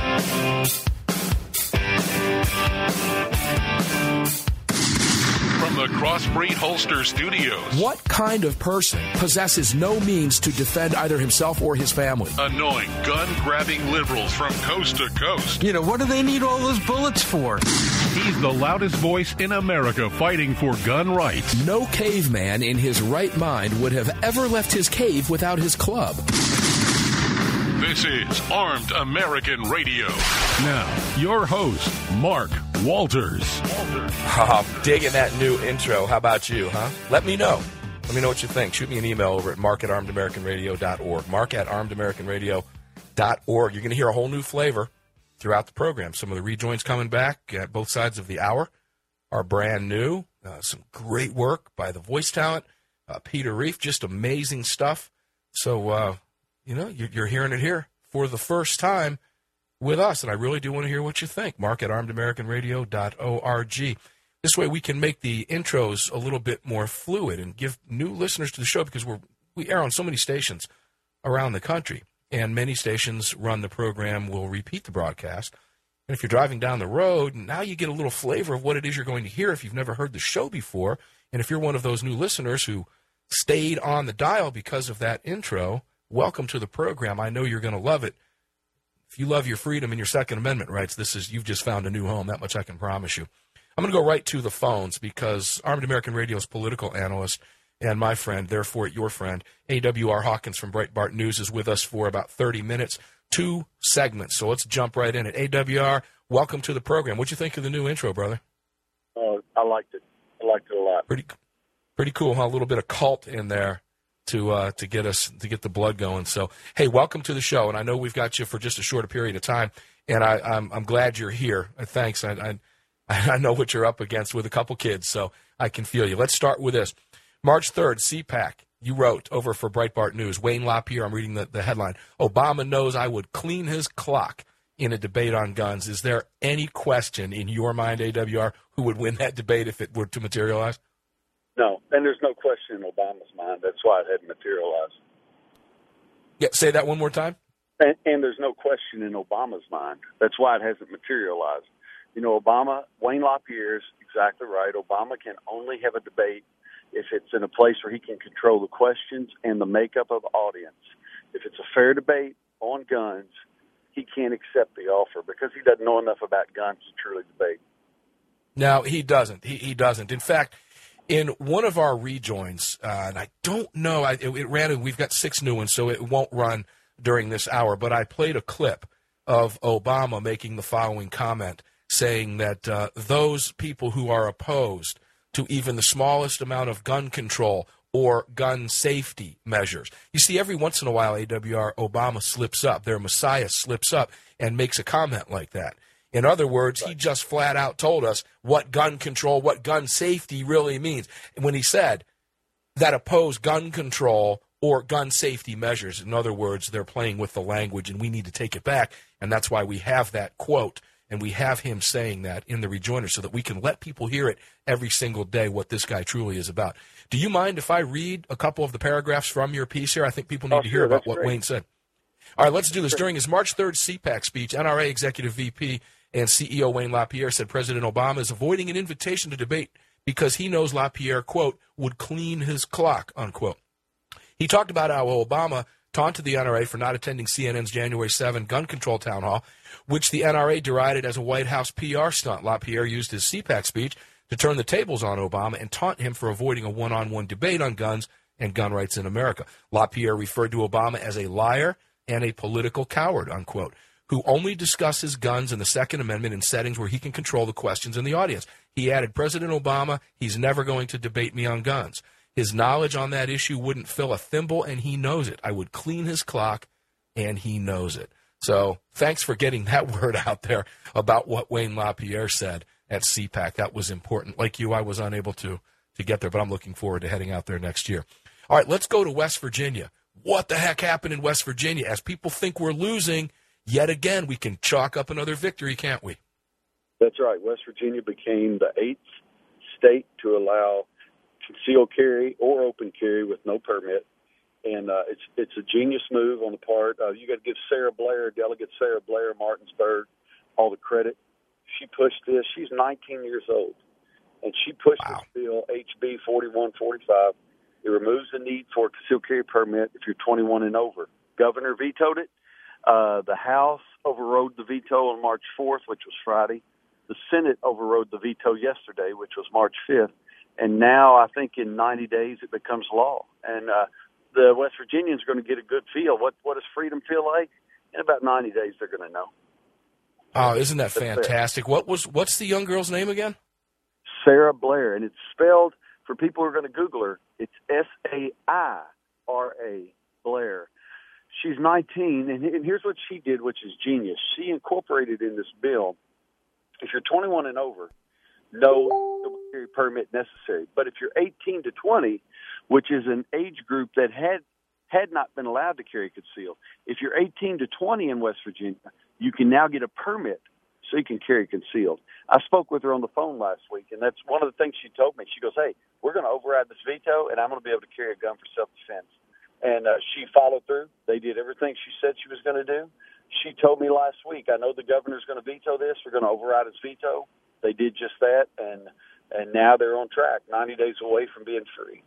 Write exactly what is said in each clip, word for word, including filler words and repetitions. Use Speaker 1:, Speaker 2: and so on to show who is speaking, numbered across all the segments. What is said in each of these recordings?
Speaker 1: From the Crossbreed Holster Studios.
Speaker 2: What kind of person possesses no means to defend either himself or his family?
Speaker 1: Annoying, gun-grabbing liberals from coast to coast.
Speaker 3: You know, what do they need all those bullets for?
Speaker 1: He's the loudest voice in America fighting for gun rights.
Speaker 2: No caveman in his right mind would have ever left his cave without his club.
Speaker 1: This is Armed American Radio. Now, your host, Mark Walters.
Speaker 2: Oh, I'm digging that new intro. How about you, huh? Let me know. Let me know what you think. Shoot me an email over at mark at armed american radio dot org. mark at armed american radio dot org. You're going to hear a whole new flavor throughout the program. Some of the rejoins coming back at both sides of the hour are brand new. Uh, some great work by the voice talent. Uh, Peter Reef, just amazing stuff. So, uh, you know, you're, you're hearing it here for the first time with us, and I really do want to hear what you think. Mark at armed american radio dot org. This way we can make the intros a little bit more fluid and give new listeners to the show, because we're, we air on so many stations around the country, and many stations run the program, will repeat the broadcast. And if you're driving down the road, now you get a little flavor of what it is you're going to hear if you've never heard the show before. And if you're one of those new listeners who stayed on the dial because of that intro, welcome to the program. I know you're going to love it. If you love your freedom and your Second Amendment rights, this is, you've just found a new home. That much I can promise you. I'm going to go right to the phones, because Armed American Radio's political analyst and my friend, therefore your friend, A W R Hawkins from Breitbart News, is with us for about thirty minutes, two segments. So let's jump right in it. A W R, welcome to the program. What'd you think of the new intro, brother?
Speaker 4: Oh, I liked it. I liked it a lot.
Speaker 2: Pretty, pretty cool, huh? A little bit of cult in there to uh, to get us to get the blood going. So, hey, welcome to the show, and I know we've got you for just a shorter period of time, and I, I'm I'm glad you're here. Uh, thanks. I, I I know what you're up against with a couple kids, so I can feel you. Let's start with this. March third, C PAC. You wrote over for Breitbart News. Wayne LaPierre. I'm reading the, the headline. Obama knows I would clean his clock in a debate on guns. Is there any question in your mind, A W R, who would win that debate if it were to materialize?
Speaker 4: No, and there's no question in Obama's mind. That's why it hadn't materialized.
Speaker 2: Yeah, say that one more time.
Speaker 4: And, and there's no question in Obama's mind. That's why it hasn't materialized. You know, Obama, Wayne LaPierre is exactly right. Obama can only have a debate if it's in a place where he can control the questions and the makeup of the audience. If it's a fair debate on guns, he can't accept the offer because he doesn't know enough about guns to truly debate.
Speaker 2: No, he doesn't. He, he doesn't. In fact, in one of our rejoins, uh, and I don't know, I, it, it ran, we've got six new ones, so it won't run during this hour, but I played a clip of Obama making the following comment, saying that uh, those people who are opposed to even the smallest amount of gun control or gun safety measures. You see, every once in a while, A W R, Obama slips up, their messiah slips up and makes a comment like that. In other words, he just flat out told us what gun control, what gun safety really means. When he said that oppose gun control or gun safety measures, in other words, they're playing with the language and we need to take it back. And that's why we have that quote. And we have him saying that in the rejoinder so that we can let people hear it every single day, what this guy truly is about. Do you mind if I read a couple of the paragraphs from your piece here? I think people need
Speaker 4: oh,
Speaker 2: to
Speaker 4: sure,
Speaker 2: hear about what
Speaker 4: great.
Speaker 2: Wayne said. All right, let's do this. During his March third C PAC speech, N R A Executive V P and C E O Wayne LaPierre said President Obama is avoiding an invitation to debate because he knows LaPierre, quote, would clean his clock, unquote. He talked about how Obama taunted the N R A for not attending C N N's January seventh gun control town hall, which the N R A derided as a White House P R stunt. LaPierre used his C PAC speech to turn the tables on Obama and taunt him for avoiding a one-on-one debate on guns and gun rights in America. LaPierre referred to Obama as a liar and a political coward, unquote, who only discusses guns and the Second Amendment in settings where he can control the questions in the audience. He added, President Obama, he's never going to debate me on guns. His knowledge on that issue wouldn't fill a thimble, and he knows it. I would clean his clock, and he knows it. So thanks for getting that word out there about what Wayne LaPierre said at C PAC. That was important. Like you, I was unable to, to get there, but I'm looking forward to heading out there next year. All right, let's go to West Virginia. What the heck happened in West Virginia? As people think we're losing, yet again, we can chalk up another victory, can't we?
Speaker 4: That's right. West Virginia became the eighth state to allow concealed carry or open carry with no permit. and uh, it's it's a genius move on the part. Uh, you got to give Sarah Blair, Delegate Sarah Blair, Martinsburg, all the credit. She pushed this. She's nineteen years old, and she pushed
Speaker 2: wow.
Speaker 4: this bill, H B forty-one forty-five. It removes the need for a concealed carry permit if you're twenty-one and over. Governor vetoed it. Uh, the House overrode the veto on March fourth, which was Friday. The Senate overrode the veto yesterday, which was March fifth. And now I think in ninety days it becomes law. And uh, the West Virginians are going to get a good feel. What what does freedom feel like? In about ninety days they're going to know.
Speaker 2: Oh, isn't that fantastic? What was what's the young girl's name again?
Speaker 4: Sarah Blair, and it's spelled, for people who are going to Google her, it's S A I R A, Blair. She's nineteen, and, and here's what she did, which is genius. She incorporated in this bill, if you're twenty-one and over, no carry permit necessary. But if you're eighteen to twenty, which is an age group that had had not been allowed to carry concealed, if you're eighteen to twenty in West Virginia, you can now get a permit so you can carry concealed. I spoke with her on the phone last week, and that's one of the things she told me. She goes, hey, we're going to override this veto, and I'm going to be able to carry a gun for self-defense. And uh, she followed through. They did everything she said she was going to do. She told me last week, I know the governor's going to veto this. We're going to override his veto. They did just that, and and now they're on track, ninety days away from being free.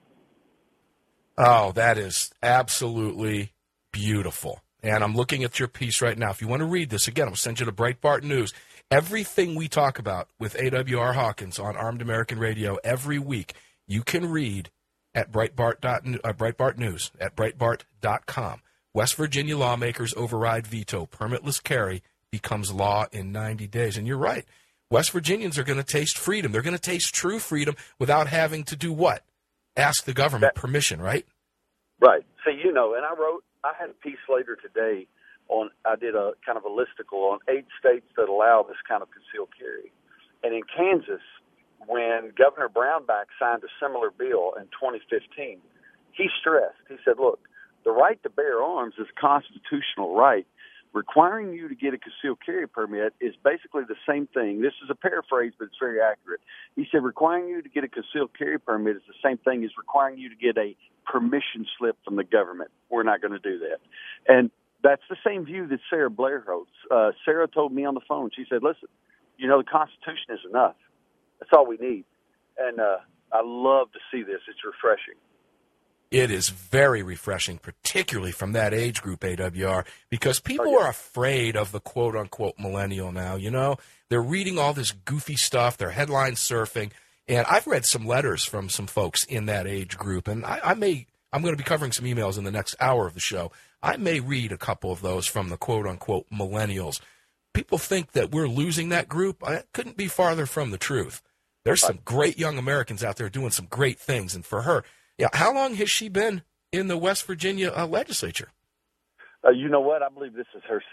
Speaker 2: Oh, that is absolutely beautiful. And I'm looking at your piece right now. If you want to read this, again, I'll send you to Breitbart News. Everything we talk about with A W R Hawkins on Armed American Radio every week, you can read at Breitbart, uh, Breitbart News, at Breitbart dot com. West Virginia lawmakers override veto. Permitless carry becomes law in ninety days. And you're right. West Virginians are going to taste freedom. They're going to taste true freedom without having to do what? Ask the government that, permission, right?
Speaker 4: Right. So, you know, and I wrote, I had a piece later today on, I did a kind of a listicle on eight states that allow this kind of concealed carry. And in Kansas, when Governor Brownback signed a similar bill in twenty fifteen, he stressed, he said, look, the right to bear arms is a constitutional right. Requiring you to get a concealed carry permit is basically the same thing. This is a paraphrase, but it's very accurate. He said requiring you to get a concealed carry permit is the same thing as requiring you to get a permission slip from the government. We're not going to do that. And that's the same view that Sarah Blair holds. Uh, Sarah told me on the phone, she said, listen, you know, the Constitution is enough. That's all we need. And uh, I love to see this. It's refreshing.
Speaker 2: It is very refreshing, particularly from that age group, A W R, because people
Speaker 4: oh, yeah.
Speaker 2: are afraid of the quote-unquote millennial now, you know? They're reading all this goofy stuff, they're headline surfing, and I've read some letters from some folks in that age group, and I, I may, I'm going to be covering some emails in the next hour of the show. I may read a couple of those from the quote-unquote millennials. People think that we're losing that group. I couldn't be farther from the truth. There's some great young Americans out there doing some great things, and for her, yeah, how long has she been in the West Virginia uh, legislature?
Speaker 4: Uh, you know what? I believe this is her.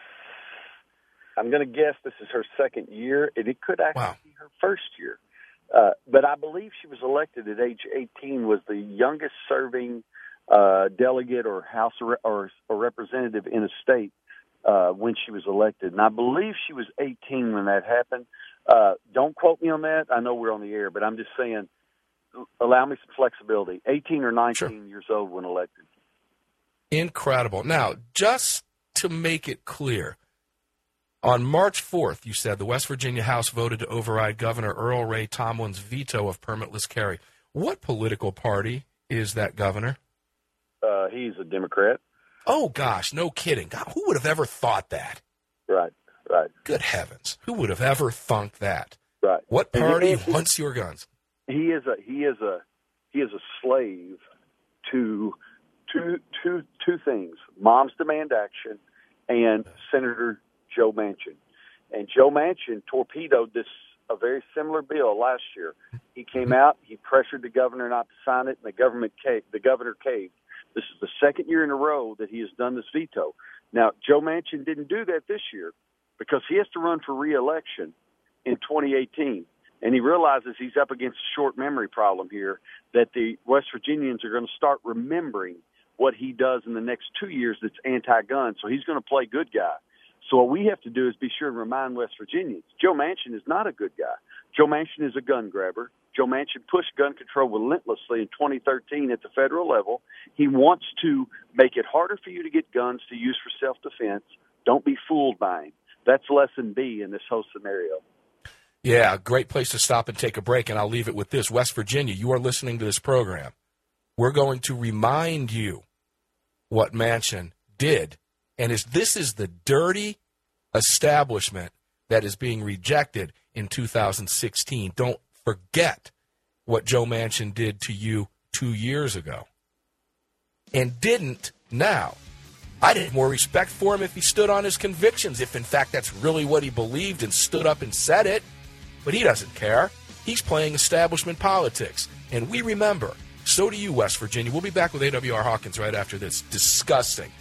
Speaker 4: I'm going to guess this is her second year, and it could actually wow. be her first year. Uh, but I believe she was elected at age eighteen. Was the youngest serving uh, delegate or House or, or, or representative in a state uh, when she was elected, and I believe she was eighteen when that happened. Uh, don't quote me on that. I know we're on the air, but I'm just saying. Allow me some flexibility. eighteen or nineteen sure. years old when elected.
Speaker 2: Incredible. Now, just to make it clear, on March fourth, you said the West Virginia House voted to override Governor Earl Ray Tomlin's veto of permitless carry. What political party is that governor?
Speaker 4: Uh, he's a Democrat.
Speaker 2: Oh, gosh, no kidding. God, who would have ever thought that?
Speaker 4: Right, right.
Speaker 2: Good heavens. Who would have ever thunk that?
Speaker 4: Right.
Speaker 2: What party wants your guns?
Speaker 4: He is a he is a he is a slave to two two two things: Moms Demand Action and Senator Joe Manchin. And Joe Manchin torpedoed this a very similar bill last year. He came out, he pressured the governor not to sign it, and the government caved, the governor caved. This is the second year in a row that he has done this veto. Now, Joe Manchin didn't do that this year because he has to run for re-election in twenty eighteen. And he realizes he's up against a short memory problem here, that the West Virginians are going to start remembering what he does in the next two years that's anti-gun. So he's going to play good guy. So what we have to do is be sure to remind West Virginians, Joe Manchin is not a good guy. Joe Manchin is a gun grabber. Joe Manchin pushed gun control relentlessly in twenty thirteen at the federal level. He wants to make it harder for you to get guns to use for self-defense. Don't be fooled by him. That's lesson B in this whole scenario.
Speaker 2: Yeah, great place to stop and take a break, and I'll leave it with this. West Virginia, you are listening to this program. We're going to remind you what Manchin did, and is this is the dirty establishment that is being rejected in two thousand sixteen. Don't forget what Joe Manchin did to you two years ago and didn't now. I'd have more respect for him if he stood on his convictions, if in fact that's really what he believed and stood up and said it. But he doesn't care. He's playing establishment politics. And we remember, so do you, West Virginia. We'll be back with A W R Hawkins right after this. Disgusting.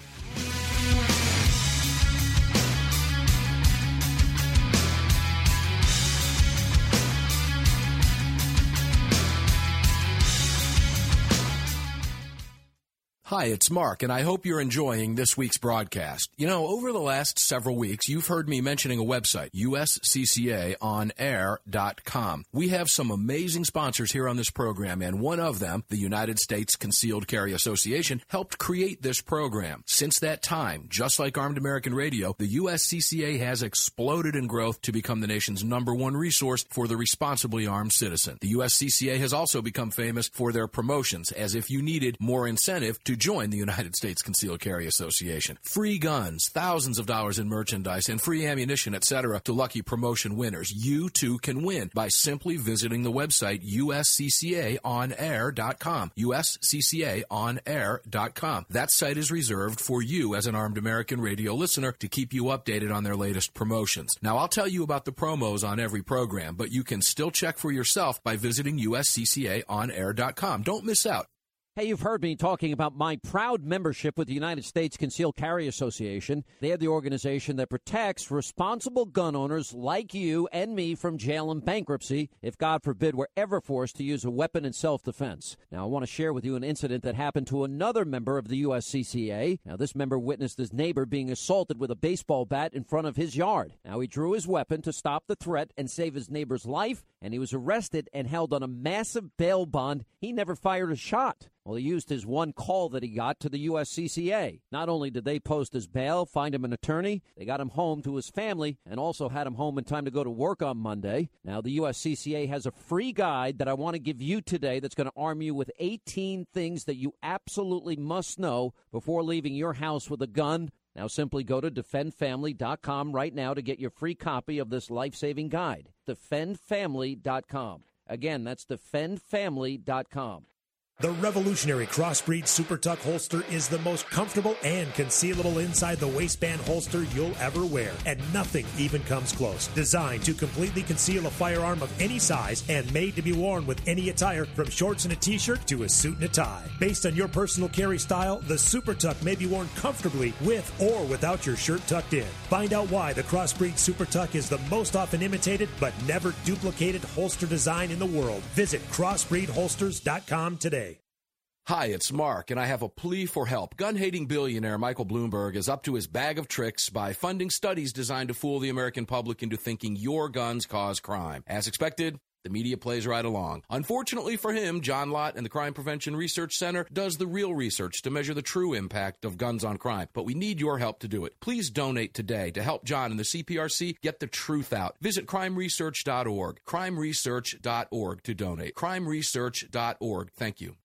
Speaker 5: Hi, it's Mark, and I hope you're enjoying this week's broadcast. You know, over the last several weeks, you've heard me mentioning a website, U S C C A on air dot com. We have some amazing sponsors here on this program, and one of them, the United States Concealed Carry Association, helped create this program. Since that time, just like Armed American Radio, the U S C C A has exploded in growth to become the nation's number one resource for the responsibly armed citizen. The U S C C A has also become famous for their promotions, as if you needed more incentive to join the United States Concealed Carry Association. Free guns, thousands of dollars in merchandise, and free ammunition, et cetera to lucky promotion winners. You, too, can win by simply visiting the website U S C C A on air dot com. U S C C A on air dot com. That site is reserved for you as an Armed American Radio listener to keep you updated on their latest promotions. Now, I'll tell you about the promos on every program, but you can still check for yourself by visiting U S C C A on air dot com. Don't miss out.
Speaker 6: Hey, you've heard me talking about my proud membership with the United States Concealed Carry Association. They are the organization that protects responsible gun owners like you and me from jail and bankruptcy if, God forbid, we're ever forced to use a weapon in self-defense. Now, I want to share with you an incident that happened to another member of the U S C C A. Now, this member witnessed his neighbor being assaulted with a baseball bat in front of his yard. Now, he drew his weapon to stop the threat and save his neighbor's life, and he was arrested and held on a massive bail bond. He never fired a shot. Well, he used his one call that he got to the U S C C A. Not only did they post his bail, find him an attorney, they got him home to his family, and also had him home in time to go to work on Monday. Now, the U S C C A has a free guide that I want to give you today that's going to arm you with eighteen things that you absolutely must know before leaving your house with a gun. Now, simply go to defend family dot com right now to get your free copy of this life-saving guide. defend family dot com. Again, that's defend family dot com.
Speaker 7: The revolutionary Crossbreed Super Tuck holster is the most comfortable and concealable inside the waistband holster you'll ever wear, and nothing even comes close. Designed to completely conceal a firearm of any size and made to be worn with any attire, from shorts and a t-shirt to a suit and a tie. Based on your personal carry style, the Super Tuck may be worn comfortably with or without your shirt tucked in. Find out why the Crossbreed Super Tuck is the most often imitated but never duplicated holster design in the world. Visit crossbreed holsters dot com today.
Speaker 5: Hi, it's Mark, and I have a plea for help. Gun-hating billionaire Michael Bloomberg is up to his bag of tricks by funding studies designed to fool the American public into thinking your guns cause crime. As expected, the media plays right along. Unfortunately for him, John Lott and the Crime Prevention Research Center does the real research to measure the true impact of guns on crime. But we need your help to do it. Please donate today to help John and the C P R C get the truth out. Visit crime research dot org. crime research dot org to donate. crime research dot org. Thank you.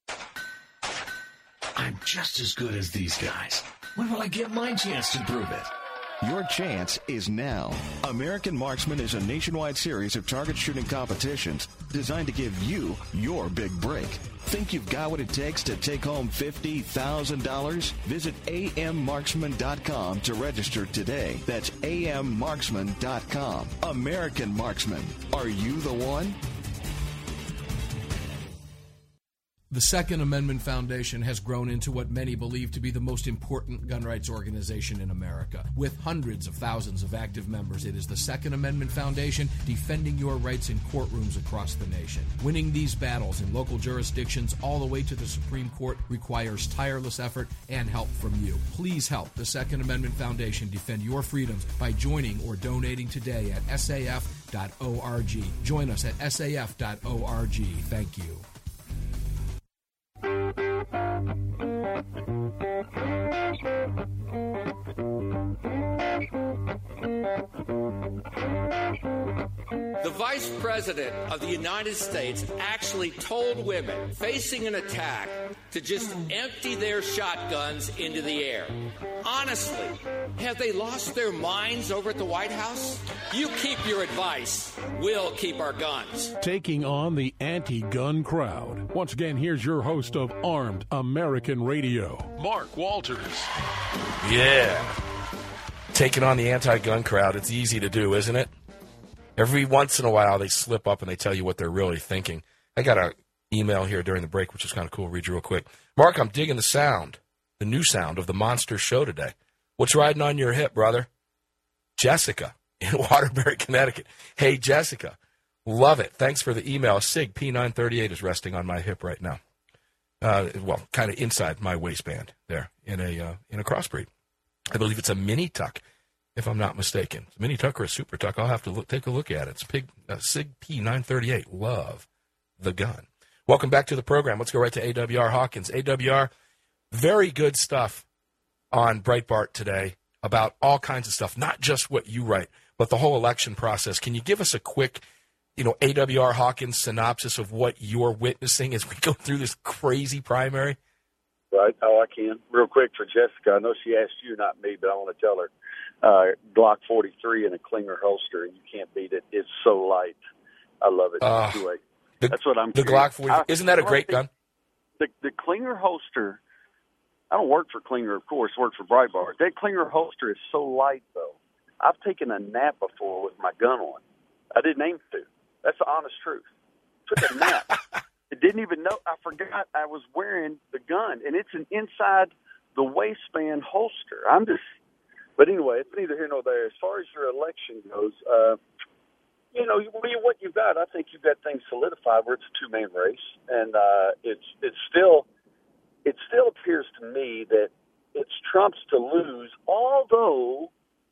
Speaker 8: I'm just as good as these guys. When will I get my chance to prove it?
Speaker 9: Your chance is now. American Marksman is a nationwide series of target shooting competitions designed to give you your big break. Think you've got what it takes to take home fifty thousand dollars? Visit A M marksman dot com to register today. That's A M marksman dot com. American Marksman. Are you the one?
Speaker 5: The Second Amendment Foundation has grown into what many believe to be the most important gun rights organization in America. With hundreds of thousands of active members, it is the Second Amendment Foundation defending your rights in courtrooms across the nation. Winning these battles in local jurisdictions all the way to the Supreme Court requires tireless effort and help from you. Please help the Second Amendment Foundation defend your freedoms by joining or donating today at S A F dot org. Join us at S A F dot org. Thank you.
Speaker 10: The Vice President of the United States actually told women facing an attack to just empty their shotguns into the air. Honestly, have they lost their minds over at the White House? You keep your advice. We'll keep our guns.
Speaker 1: Taking on the anti-gun crowd. Once again, here's your host of Armed American Radio, Mark Walters.
Speaker 2: Yeah. Taking on the anti-gun crowd. It's easy to do, isn't it? Every once in a while, they slip up and they tell you what they're really thinking. I got an email here during the break, which is kind of cool. I'll read you real quick. Mark, I'm digging the sound, the new sound of the Monster Show today. What's riding on your hip, brother? Jessica in Waterbury, Connecticut. Hey, Jessica. Love it. Thanks for the email. Sig P nine thirty-eight is resting on my hip right now. Uh, well, kind of inside my waistband there in a uh, in a crossbreed. I believe it's a mini tuck, if I'm not mistaken. It's a mini tuck or a super tuck. I'll have to look, take a look at it. It's Pig, uh, Sig P nine thirty-eight. Love the gun. Welcome back to the program. Let's go right to A W R Hawkins. A W R, very good stuff on Breitbart today about all kinds of stuff, not just what you write, but the whole election process. Can you give us a quick, you know, A W R Hawkins synopsis of what you're witnessing as we go through this crazy primary?
Speaker 4: Right. Oh, I can. Real quick for Jessica. I know she asked you, not me, but I want to tell her. Uh, Glock forty-three in a Klinger holster, and you can't beat it. It's so light. I love it.
Speaker 2: Uh,
Speaker 4: anyway,
Speaker 2: the,
Speaker 4: that's what I'm
Speaker 2: The
Speaker 4: curious.
Speaker 2: Glock forty-three. Isn't that a great gun?
Speaker 4: The, the Klinger holster, I don't work for Klinger, of course, work for Breitbart. That Klinger holster is so light, though. I've taken a nap before with my gun on. I didn't aim to. That's the honest truth. Took a nap. I didn't even know. I forgot I was wearing the gun, and it's an inside the waistband holster. I'm just, but anyway, it's neither here nor there. As far as your election goes, uh, you know, what you've got, I think you've got things solidified where it's a two-man race, and uh, it's it's still it still appears to me that it's Trump's to lose, although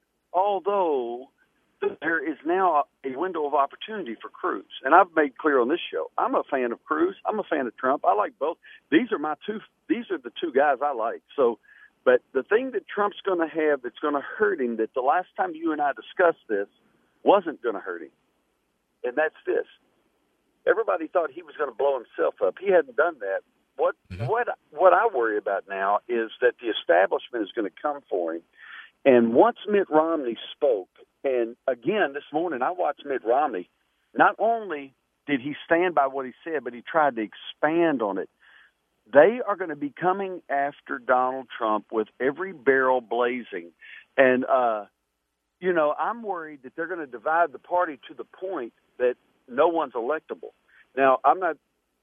Speaker 4: although. There is now a window of opportunity for Cruz. And I've made clear on this show, I'm a fan of Cruz. I'm a fan of Trump. I like both. These are my two, these are the two guys I like. So, but the thing that Trump's going to have that's going to hurt him, that the last time you and I discussed this, wasn't going to hurt him. And that's this. Everybody thought he was going to blow himself up. He hadn't done that. What, mm-hmm. what, what I worry about now is that the establishment is going to come for him. And once Mitt Romney spoke, and again, this morning I watched Mitt Romney. Not only did he stand by what he said, but he tried to expand on it. They are going to be coming after Donald Trump with every barrel blazing. And, uh, you know, I'm worried that they're going to divide the party to the point that no one's electable. Now, I'm not,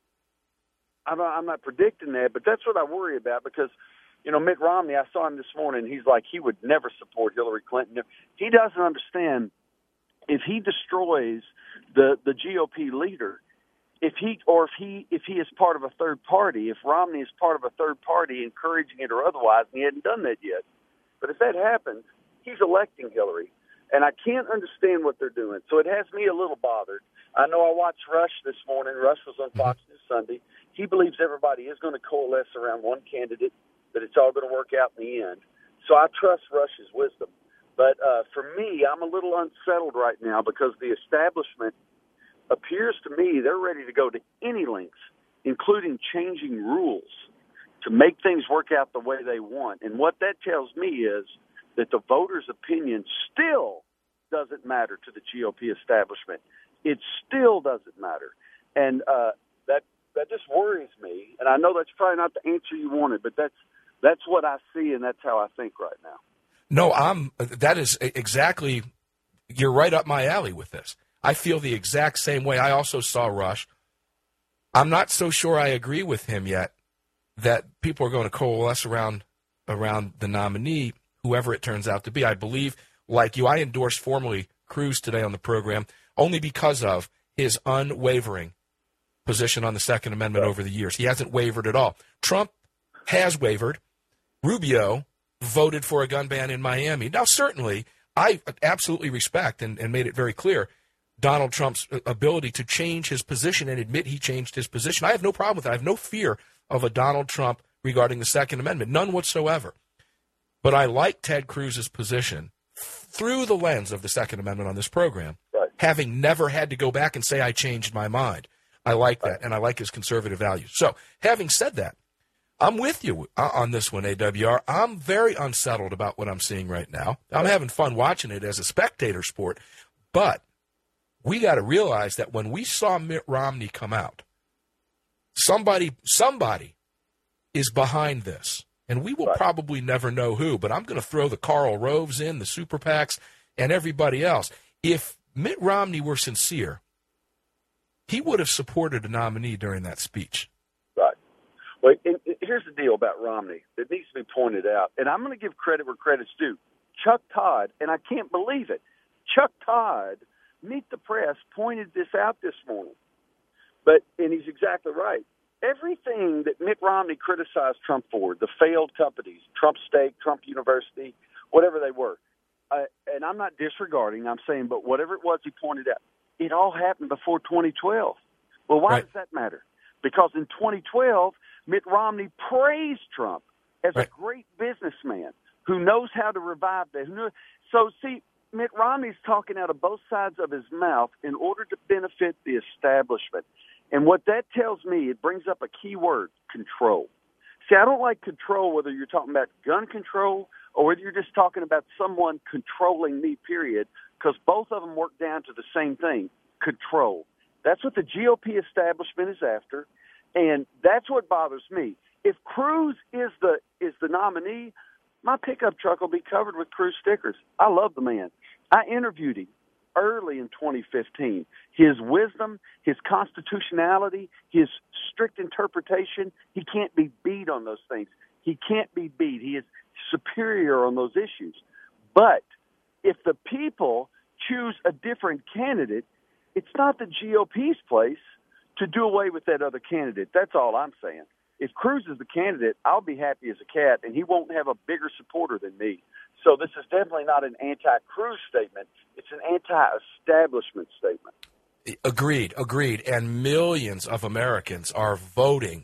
Speaker 4: I'm not, I'm not predicting that, but that's what I worry about because – you know, Mitt Romney, I saw him this morning. He's like, he would never support Hillary Clinton. He doesn't understand if he destroys the, the G O P leader, if he or if he if he is part of a third party, if Romney is part of a third party, encouraging it or otherwise, and he hadn't done that yet. But if that happens, he's electing Hillary, and I can't understand what they're doing. So it has me a little bothered. I know I watched Rush this morning. Rush was on Fox News Sunday. He believes everybody is going to coalesce around one candidate, that it's all going to work out in the end. So I trust Rush's wisdom. But uh, for me, I'm a little unsettled right now because the establishment appears to me they're ready to go to any lengths, including changing rules to make things work out the way they want. And what that tells me is that the voters' opinion still doesn't matter to the G O P establishment. It still doesn't matter. And uh, that that just worries me. And I know that's probably not the answer you wanted, but that's That's what I see, and that's how I think right now.
Speaker 2: No, I'm. That is exactly. You're right up my alley with this. I feel the exact same way. I also saw Rush, I'm not so sure I agree with him yet that people are going to coalesce around around the nominee, whoever it turns out to be. I believe, like you, I endorsed formally Cruz today on the program only because of his unwavering position on the Second Amendment over the years. He hasn't wavered at all. Trump has wavered. Rubio voted for a gun ban in Miami. Now, certainly, I absolutely respect and, and made it very clear Donald Trump's ability to change his position and admit he changed his position. I have no problem with that. I have no fear of a Donald Trump regarding the Second Amendment, none whatsoever. But I like Ted Cruz's position through the lens of the Second Amendment on this program, right, having never had to go back and say I changed my mind. I like that, and I like his conservative values. So, having said that, I'm with you on this one, A W R. I'm very unsettled about what I'm seeing right now. I'm having fun watching it as a spectator sport, but we got to realize that when we saw Mitt Romney come out, somebody, somebody is behind this, and we will right. probably never know who, but I'm going to throw the Karl Roves in, the Super PACs, and everybody else. If Mitt Romney were sincere, he would have supported a nominee during that speech.
Speaker 4: Right. Well, and here's the deal about Romney that needs to be pointed out, and I'm going to give credit where credit's due. Chuck Todd, and I can't believe it, Chuck Todd, Meet the Press, pointed this out this morning. But, and he's exactly right. Everything that Mitt Romney criticized Trump for, the failed companies, Trump Steak, Trump University, whatever they were, uh, and I'm not disregarding, I'm saying, but whatever it was he pointed out, it all happened before twenty twelve. Well, why right. does that matter? Because in twenty twelve, Mitt Romney praised Trump as right. a great businessman who knows how to revive that. So, see, Mitt Romney's talking out of both sides of his mouth in order to benefit the establishment. And what that tells me, it brings up a key word, control. See, I don't like control whether you're talking about gun control or whether you're just talking about someone controlling me, period, because both of them work down to the same thing, control. That's what the G O P establishment is after, and that's what bothers me. If Cruz is the is the nominee, my pickup truck will be covered with Cruz stickers. I love the man. I interviewed him early in twenty fifteen. His wisdom, his constitutionality, his strict interpretation, he can't be beat on those things. He can't be beat. He is superior on those issues. But if the people choose a different candidate, it's not the G O P's place to do away with that other candidate. That's all I'm saying. If Cruz is the candidate, I'll be happy as a cat, and he won't have a bigger supporter than me. So this is definitely not an anti-Cruz statement. It's an anti-establishment statement.
Speaker 2: Agreed, agreed. And millions of Americans are voting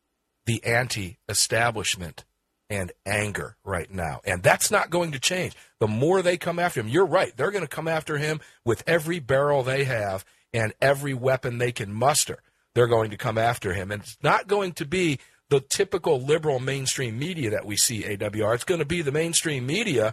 Speaker 2: the anti-establishment and anger right now. And that's not going to change. The more they come after him, you're right, they're going to come after him with every barrel they have and every weapon they can muster. They're going to come after him. And it's not going to be the typical liberal mainstream media that we see, A W R. It's going to be the mainstream media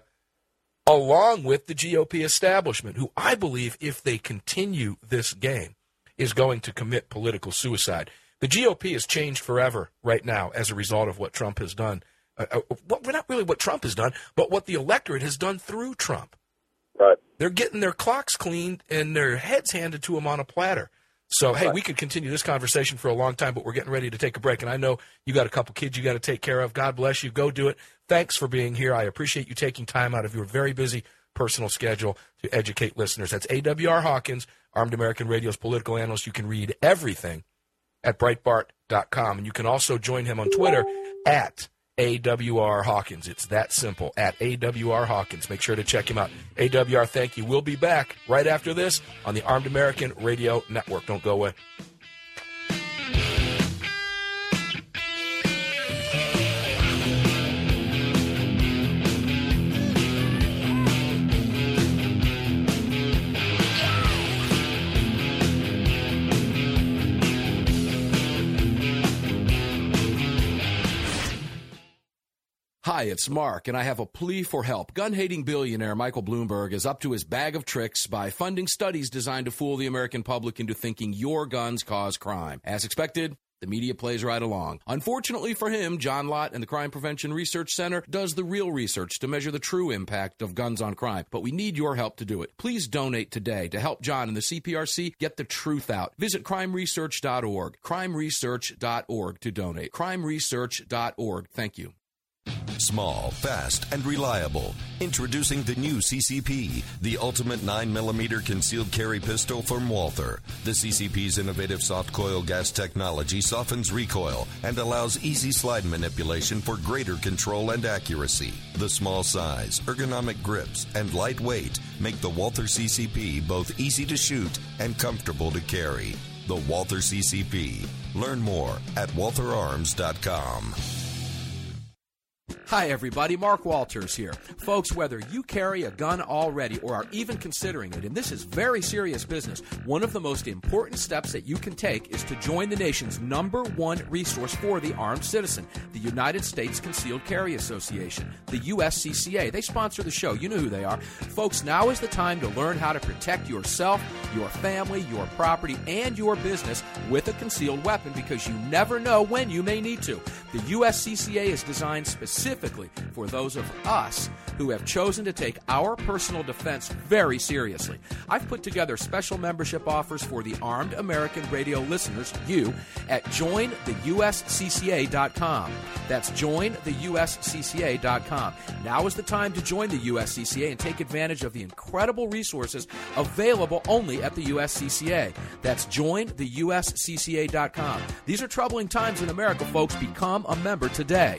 Speaker 2: along with the G O P establishment, who I believe, if they continue this game, is going to commit political suicide. The G O P has changed forever right now as a result of what Trump has done. Uh, uh, well, not really what Trump has done, but what the electorate has done through Trump.
Speaker 4: Right.
Speaker 2: They're getting their clocks cleaned and their heads handed to them on a platter. So, hey, we could continue this conversation for a long time, but we're getting ready to take a break. And I know you got a couple kids you got to take care of. God bless you. Go do it. Thanks for being here. I appreciate you taking time out of your very busy personal schedule to educate listeners. That's A W R Hawkins, Armed American Radio's political analyst. You can read everything at Breitbart dot com. And you can also join him on Twitter at A W R Hawkins. It's that simple, at A W R Hawkins. Make sure to check him out. A W R, thank you. We'll be back right after this on the Armed American Radio Network. Don't go away.
Speaker 5: Hi, it's Mark, and I have a plea for help. Gun-hating billionaire Michael Bloomberg is up to his bag of tricks by funding studies designed to fool the American public into thinking your guns cause crime. As expected, The media plays right along. Unfortunately for him, John Lott and the Crime Prevention Research Center does the real research to measure the true impact of guns on crime. But we need your help to do it. Please donate today to help John and the C P R C get the truth out. Visit crime research dot org. crime research dot org to donate. crime research dot org. Thank you.
Speaker 11: Small, fast, and reliable. Introducing the new C C P, the ultimate nine millimeter concealed carry pistol from Walther. The C C P's innovative soft coil gas technology softens recoil and allows easy slide manipulation for greater control and accuracy. The small size, ergonomic grips, and light weight make the Walther C C P both easy to shoot and comfortable to carry. The Walther C C P. Learn more at walther arms dot com.
Speaker 5: Hi, everybody. Mark Walters here. Folks, whether you carry a gun already or are even considering it, and this is very serious business, one of the most important steps that you can take is to join the nation's number one resource for the armed citizen, the United States Concealed Carry Association, the U S C C A. They sponsor the show. You know who they are. Folks, now is the time to learn how to protect yourself, your family, your property, and your business with a concealed weapon, because you never know when you may need to. The U S C C A is designed specifically for those of us who have chosen to take our personal defense very seriously. I've put together special membership offers for the Armed American Radio listeners, you, at join the U S C C A dot com. That's join the U S C C A dot com. Now is the time to join the U S C C A and take advantage of the incredible resources available only at the U S C C A. That's join the U S C C A dot com. These are troubling times in America, folks. Become a member today.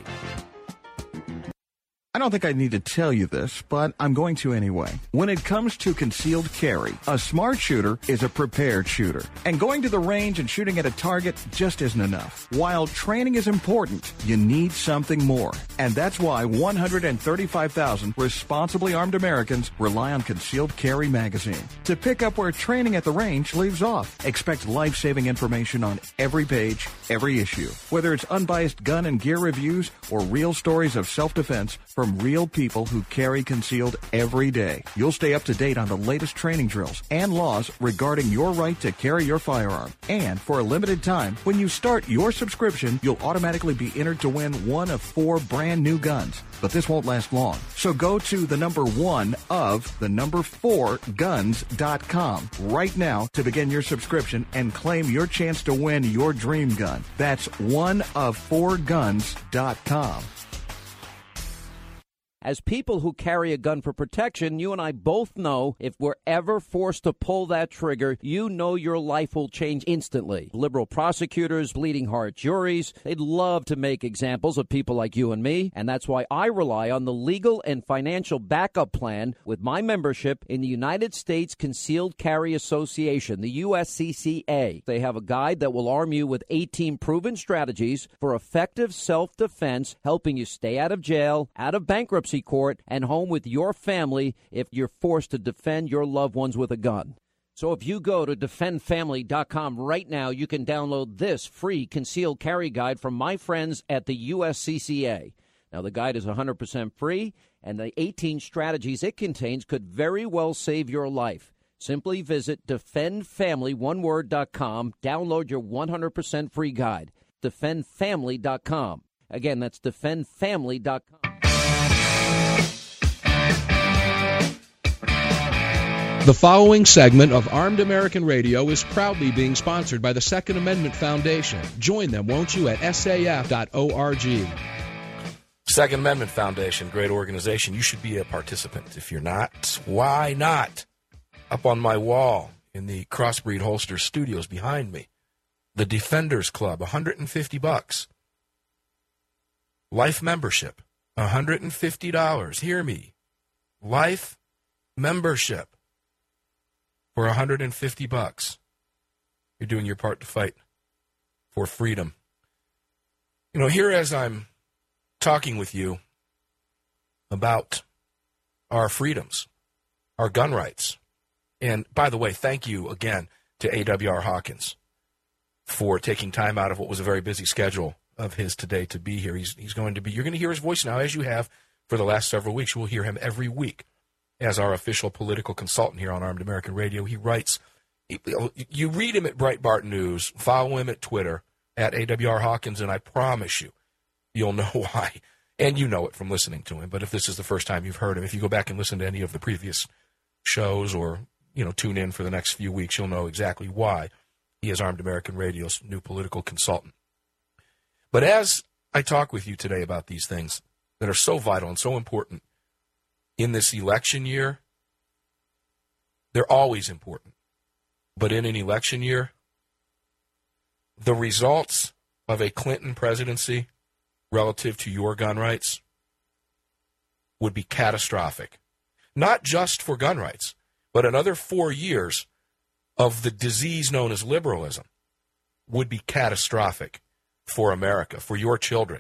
Speaker 12: I don't think I need to tell you this, but I'm going to anyway. When it comes to concealed carry, a smart shooter is a prepared shooter. And going to the range and shooting at a target just isn't enough. While training is important, you need something more. And that's why one hundred thirty-five thousand responsibly armed Americans rely on Concealed Carry magazine to pick up where training at the range leaves off. Expect life-saving information on every page, every issue. Whether it's unbiased gun and gear reviews or real stories of self-defense from real people who carry concealed every day. You'll stay up to date on the latest training drills and laws regarding your right to carry your firearm. And for a limited time, when you start your subscription, you'll automatically be entered to win one of four brand new guns. But this won't last long. So go to the number one of the number four guns dot com right now to begin your subscription and claim your chance to win your dream gun. That's one of four guns dot com.
Speaker 6: As people who carry a gun for protection, you and I both know if we're ever forced to pull that trigger, you know your life will change instantly. Liberal prosecutors, bleeding heart juries, they'd love to make examples of people like you and me, and that's why I rely on the legal and financial backup plan with my membership in the United States Concealed Carry Association, the U S C C A. They have a guide that will arm you with eighteen proven strategies for effective self-defense, helping you stay out of jail, out of bankruptcy court, and home with your family if you're forced to defend your loved ones with a gun. So if you go to defend family dot com right now, you can download this free concealed carry guide from my friends at the U S C C A. Now, the guide is one hundred percent free, and the eighteen strategies it contains could very well save your life. Simply visit defend family one word dot com, download your one hundred percent free guide. defend family dot com. Again, that's defend family dot com.
Speaker 13: The following segment of Armed American Radio is proudly being sponsored by the Second Amendment Foundation. Join them, won't you, at S A F dot org.
Speaker 2: Second Amendment Foundation, great organization. You should be a participant. If you're not, why not? Up on my wall in the Crossbreed Holster Studios behind me, the Defenders Club, one hundred fifty bucks. Life membership, one hundred fifty dollars. Hear me. Life membership for one hundred fifty bucks. You're doing your part to fight for freedom. You know, here as I'm talking with you about our freedoms, our gun rights. And by the way, thank you again to A W R Hawkins for taking time out of what was a very busy schedule of his today to be here. He's he's going to be, you're going to hear his voice now, as you have for the last several weeks. You will hear him every week as our official political consultant here on Armed American Radio. He writes, you read him at Breitbart News, follow him at Twitter, at A W R Hawkins, and I promise you, you'll know why. And you know it from listening to him. But if this is the first time you've heard him, if you go back and listen to any of the previous shows or, you know, tune in for the next few weeks, you'll know exactly why he is Armed American Radio's new political consultant. But as I talk with you today about these things that are so vital and so important in this election year, they're always important. But in an election year, the results of a Clinton presidency relative to your gun rights would be catastrophic. Not just for gun rights, but another four years of the disease known as liberalism would be catastrophic for America, for your children.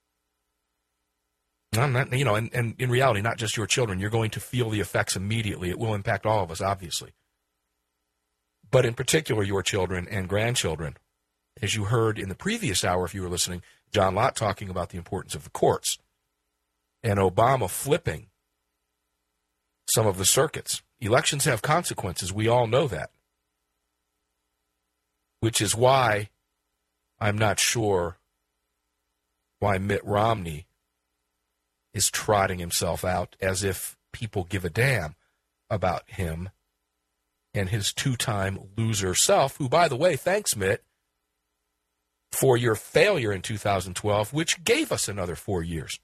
Speaker 2: I'm not, you know, and, and in reality, not just your children. You're going to feel the effects immediately. It will impact all of us, obviously. But in particular, your children and grandchildren. As you heard in the previous hour, if you were listening, John Lott talking about the importance of the courts and Obama flipping some of the circuits. Elections have consequences. We all know that. Which is why I'm not sure why Mitt Romney is trotting himself out as if people give a damn about him and his two-time loser self, who, by the way, thanks, Mitt, for your failure in two thousand twelve, which gave us another four years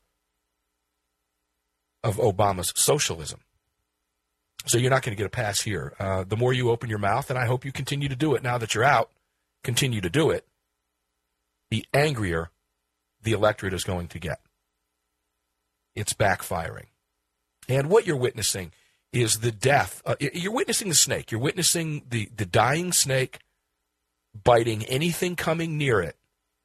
Speaker 2: of Obama's socialism. So you're not going to get a pass here. Uh, the more you open your mouth, and I hope you continue to do it now that you're out, continue to do it, the angrier the electorate is going to get. It's backfiring. And what you're witnessing is the death. Uh, you're witnessing the snake. You're witnessing the, the dying snake biting anything coming near it.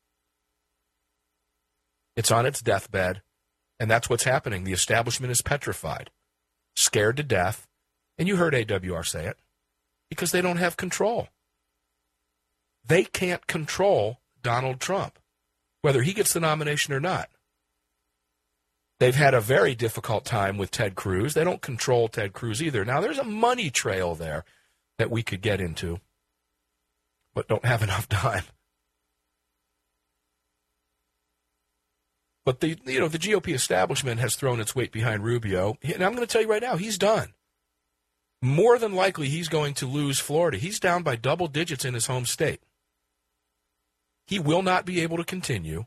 Speaker 2: It's on its deathbed, and that's what's happening. The establishment is petrified, scared to death, and you heard A W R say it, because they don't have control. They can't control Donald Trump, whether he gets the nomination or not. They've had a very difficult time with Ted Cruz. They don't control Ted Cruz either. Now, there's a money trail there that we could get into, but don't have enough time. But the you know the G O P establishment has thrown its weight behind Rubio, and I'm going to tell you right now, he's done. More than likely, he's going to lose Florida. He's down by double digits in his home state. He will not be able to continue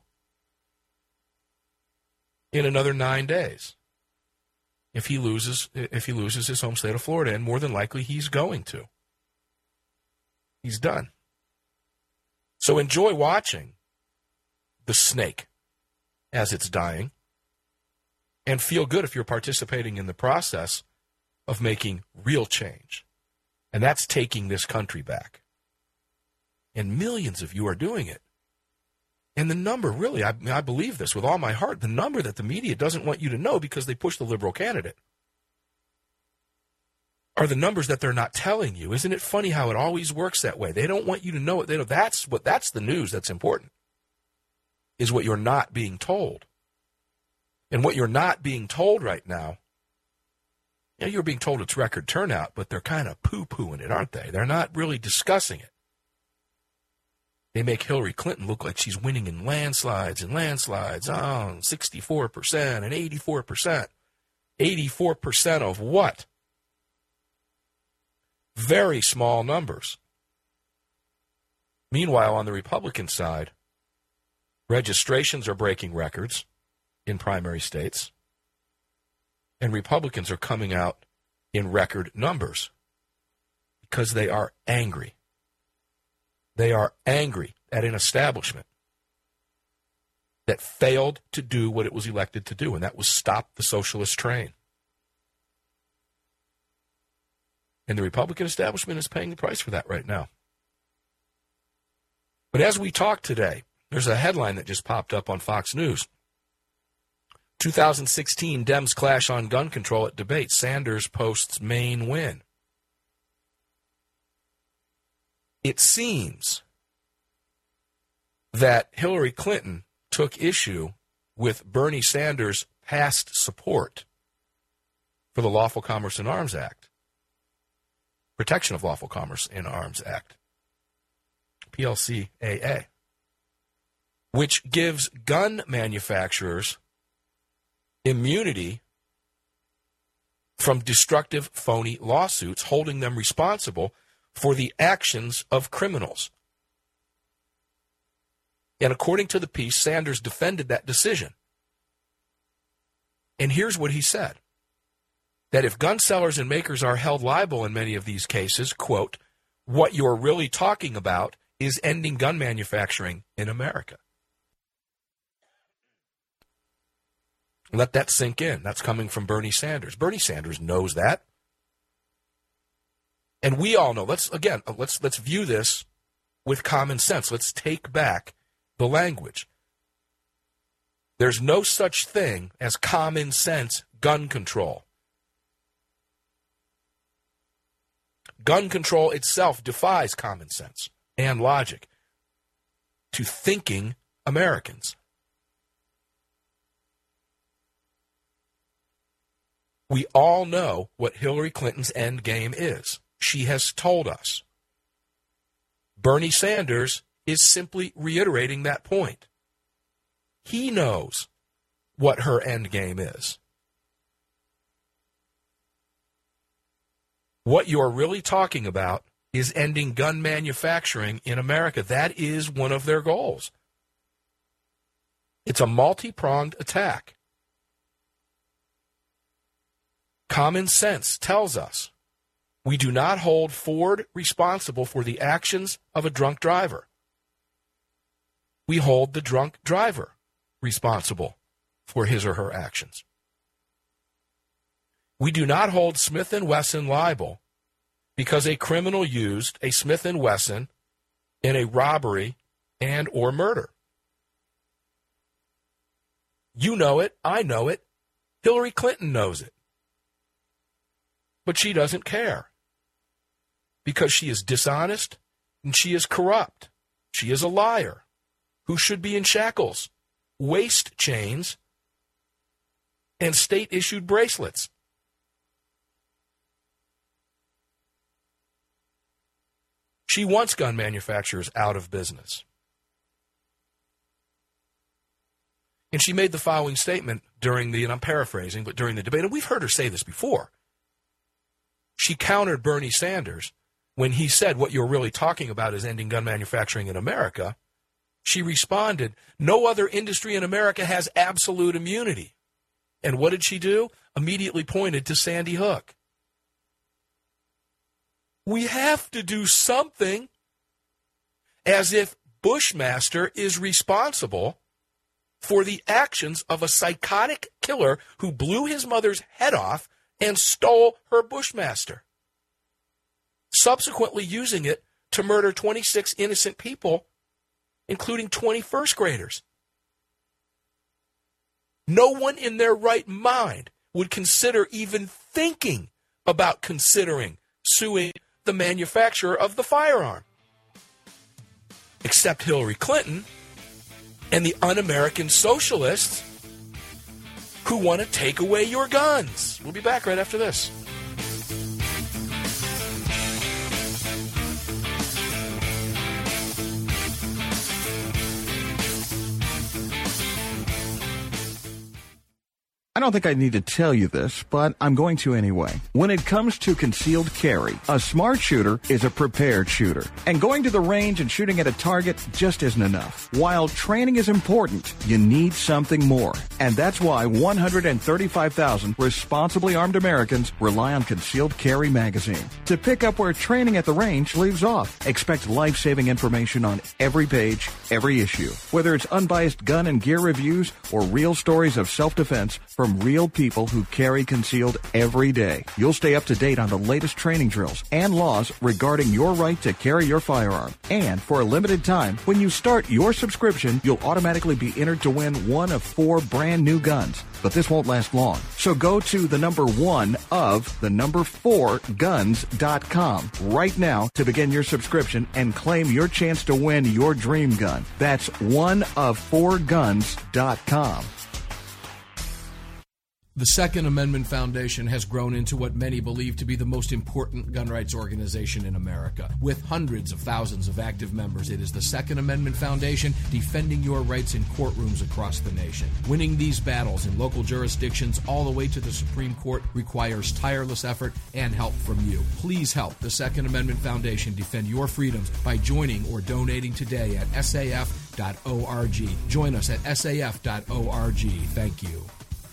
Speaker 2: in another nine days if he loses if he loses his home state of Florida, and more than likely, he's going to. He's done. So enjoy watching the snake as it's dying, and feel good if you're participating in the process of making real change. And that's taking this country back. And millions of you are doing it. And the number, really, I, I believe this with all my heart, the number that the media doesn't want you to know because they push the liberal candidate are the numbers that they're not telling you. Isn't it funny how it always works that way? They don't want you to know it. They don't, that's what that's the news that's important, is what you're not being told. And what you're not being told right now, you know, you're being told it's record turnout, but they're kind of poo-pooing it, aren't they? They're not really discussing it. They make Hillary Clinton look like she's winning in landslides and landslides. Oh, sixty-four percent and eighty-four percent. eighty-four percent of what? Very small numbers. Meanwhile, on the Republican side, registrations are breaking records in primary states, and Republicans are coming out in record numbers because they are angry. They are angry at an establishment that failed to do what it was elected to do, and that was stop the socialist train. And the Republican establishment is paying the price for that right now. But as we talk today, there's a headline that just popped up on Fox News. two thousand sixteen Dems clash on gun control at debate. Sanders posts Maine win. It seems that Hillary Clinton took issue with Bernie Sanders' past support for the Lawful Commerce in Arms Act, Protection of Lawful Commerce in Arms Act, P L C A A. which gives gun manufacturers immunity from destructive, phony lawsuits, holding them responsible for the actions of criminals. And according to the piece, Sanders defended that decision. And here's what he said, that if gun sellers and makers are held liable in many of these cases, quote, what you're really talking about is ending gun manufacturing in America. Let that sink in. That's coming from Bernie Sanders. Bernie Sanders knows that. And we all know. Let's again, let's let's view this with common sense. Let's take back the language. There's no such thing as common sense gun control. Gun control itself defies common sense and logic to thinking Americans. We all know what Hillary Clinton's end game is. She has told us. Bernie Sanders is simply reiterating that point. He knows what her end game is. What you're really talking about is ending gun manufacturing in America. That is one of their goals. It's a multi-pronged attack. Common sense tells us we do not hold Ford responsible for the actions of a drunk driver. We hold the drunk driver responsible for his or her actions. We do not hold Smith and Wesson liable because a criminal used a Smith and Wesson in a robbery and or murder. You know it, I know it, Hillary Clinton knows it. But she doesn't care because she is dishonest and she is corrupt. She is a liar who should be in shackles, waist chains, and state-issued bracelets. She wants gun manufacturers out of business. And she made the following statement during the, and I'm paraphrasing, but during the debate, and we've heard her say this before. She countered Bernie Sanders when he said what you're really talking about is ending gun manufacturing in America. She responded, no other industry in America has absolute immunity. And what did she do? Immediately pointed to Sandy Hook. We have to do something, as if Bushmaster is responsible for the actions of a psychotic killer who blew his mother's head off and stole her Bushmaster, subsequently using it to murder twenty-six innocent people, including twenty first graders. No one in their right mind would consider even thinking about considering suing the manufacturer of the firearm, except Hillary Clinton and the un-American socialists who want to take away your guns. We'll be back right after this.
Speaker 12: I don't think I need to tell you this, but I'm going to anyway. When it comes to concealed carry, a smart shooter is a prepared shooter. And going to the range and shooting at a target just isn't enough. While training is important, you need something more. And that's why one hundred thirty-five thousand responsibly armed Americans rely on Concealed Carry magazine. To pick up where training at the range leaves off, expect life-saving information on every page, every issue. Whether it's unbiased gun and gear reviews or real stories of self-defense from real people who carry concealed every day. You'll stay up to date on the latest training drills and laws regarding your right to carry your firearm. And for a limited time, when you start your subscription, you'll automatically be entered to win one of four brand new guns. But this won't last long. So go to the number one of the number four guns dot com right now to begin your subscription and claim your chance to win your dream gun. That's one of four guns dot com.
Speaker 13: The Second Amendment Foundation has grown into what many believe to be the most important gun rights organization in America. With hundreds of thousands of active members, it is the Second Amendment Foundation defending your rights in courtrooms across the nation. Winning these battles in local jurisdictions all the way to the Supreme Court requires tireless effort and help from you. Please help the Second Amendment Foundation defend your freedoms by joining or donating today at S A F dot org. Join us at S A F dot org. Thank you.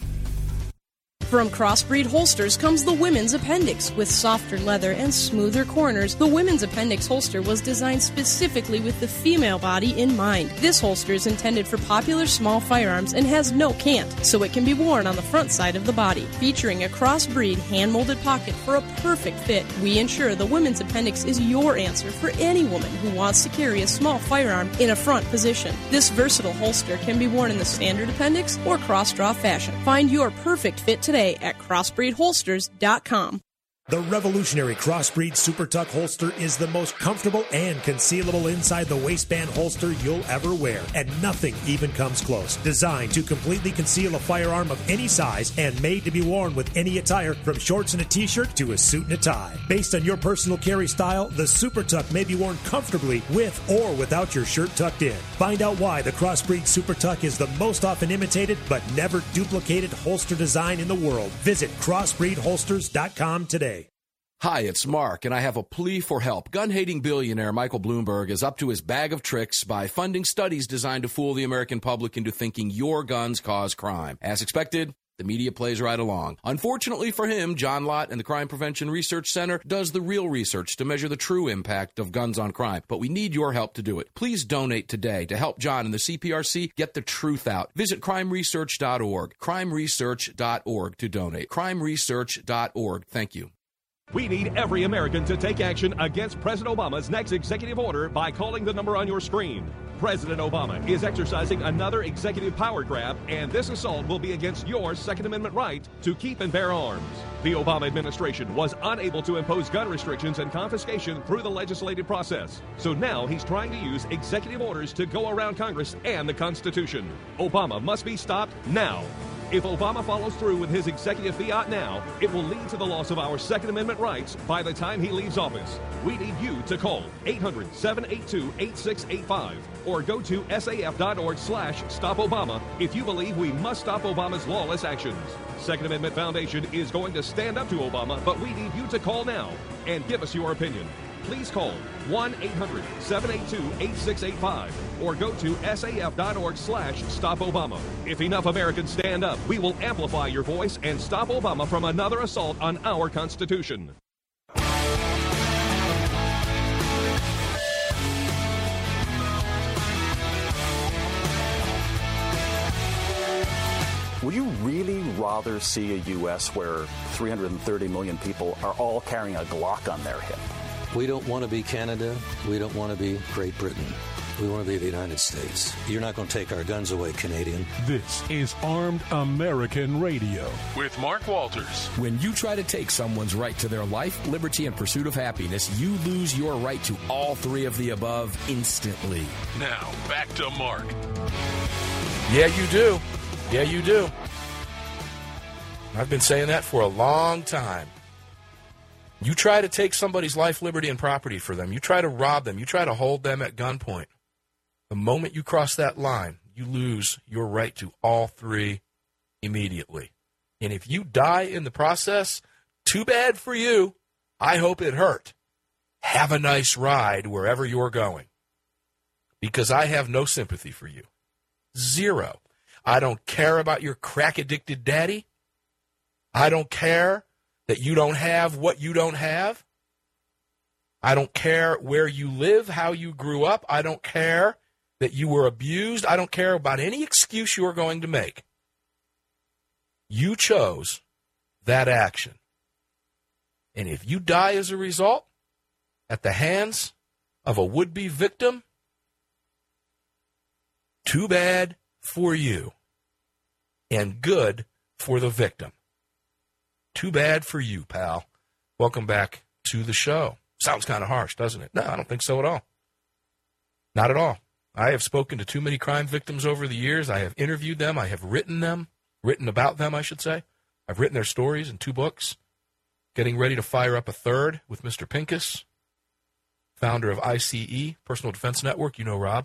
Speaker 14: From Crossbreed Holsters comes the Women's Appendix. With softer leather and smoother corners, the Women's Appendix holster was designed specifically with the female body in mind. This holster is intended for popular small firearms and has no cant, so it can be worn on the front side of the body. Featuring a crossbreed hand-molded pocket for a perfect fit, we ensure the Women's Appendix is your answer for any woman who wants to carry a small firearm in a front position. This versatile holster can be worn in the standard appendix or cross-draw fashion. Find your perfect fit today at crossbreed holsters dot com.
Speaker 7: The revolutionary Crossbreed Super Tuck holster is the most comfortable and concealable inside the waistband holster you'll ever wear, and nothing even comes close. Designed to completely conceal a firearm of any size and made to be worn with any attire, from shorts and a t-shirt to a suit and a tie. Based on your personal carry style, the Super Tuck may be worn comfortably with or without your shirt tucked in. Find out why the Crossbreed Super Tuck is the most often imitated but never duplicated holster design in the world. Visit crossbreed holsters dot com today.
Speaker 5: Hi, it's Mark, and I have a plea for help. Gun-hating billionaire Michael Bloomberg is up to his bag of tricks by funding studies designed to fool the American public into thinking your guns cause crime. As expected, the media plays right along. Unfortunately for him, John Lott and the Crime Prevention Research Center does the real research to measure the true impact of guns on crime. But we need your help to do it. Please donate today to help John and the C P R C get the truth out. Visit crime research dot org, crime research dot org to donate. crime research dot org. Thank you.
Speaker 15: We need every American to take action against President Obama's next executive order by calling the number on your screen. President Obama is exercising another executive power grab, and this assault will be against your Second Amendment right to keep and bear arms. The Obama administration was unable to impose gun restrictions and confiscation through the legislative process. So now he's trying to use executive orders to go around Congress and the Constitution. Obama must be stopped now. If Obama follows through with his executive fiat now, it will lead to the loss of our Second Amendment rights by the time he leaves office. We need you to call eight hundred, seven eight two, eight six eight five or go to S A F dot org slash stop Obama if you believe we must stop Obama's lawless actions. Second Amendment Foundation is going to stand up to Obama, but we need you to call now and give us your opinion. Please call one eight hundred, seven eight two, eight six eight five or go to S A F dot org slash stop Obama. If enough Americans stand up, we will amplify your voice and stop Obama from another assault on our Constitution.
Speaker 16: Would you really rather see a U S where three hundred thirty million people are all carrying a Glock on their hip?
Speaker 17: We don't want to be Canada. We don't want to be Great Britain. We want to be the United States. You're not going to take our guns away, Canadian.
Speaker 1: This is Armed American Radio with Mark Walters.
Speaker 5: When you try to take someone's right to their life, liberty, and pursuit of happiness, you lose your right to all three of the above instantly.
Speaker 1: Now, back to Mark.
Speaker 2: Yeah, you do. Yeah, you do. I've been saying that for a long time. You try to take somebody's life, liberty, and property for them. You try to rob them. You try to hold them at gunpoint. The moment you cross that line, you lose your right to all three immediately. And if you die in the process, too bad for you. I hope it hurt. Have a nice ride wherever you're going. Because I have no sympathy for you. Zero. I don't care about your crack-addicted daddy. I don't care that you don't have what you don't have. I don't care where you live, how you grew up. I don't care that you were abused. I don't care about any excuse you are going to make. You chose that action. And if you die as a result at the hands of a would-be victim, too bad for you and good for the victim. Too bad for you, pal. Welcome back to the show. Sounds kind of harsh, doesn't it? No, I don't think so at all. Not at all. I have spoken to too many crime victims over the years. I have interviewed them. I have written them, written about them, I should say. I've written their stories in two books. Getting ready to fire up a third with Mister Pincus, founder of I C E, Personal Defense Network. You know Rob.